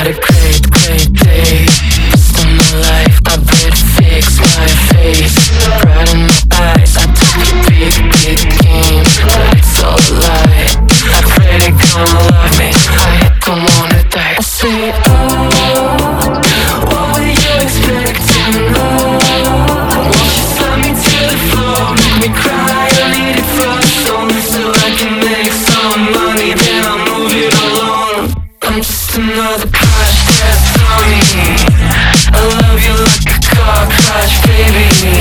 had a great, great day. Just on my life, I better fix my face. Pride in my eyes, I took a big, big game, but it's all a lie. I pray they gonna love me, I don't wanna die. I say, oh, what were you expecting? Oh, won't you slam me to the floor, make me cry, I need it for a song, so I can make some money, then I'll move it along. I'm just another crash test dummy. I love you like a car crash, baby.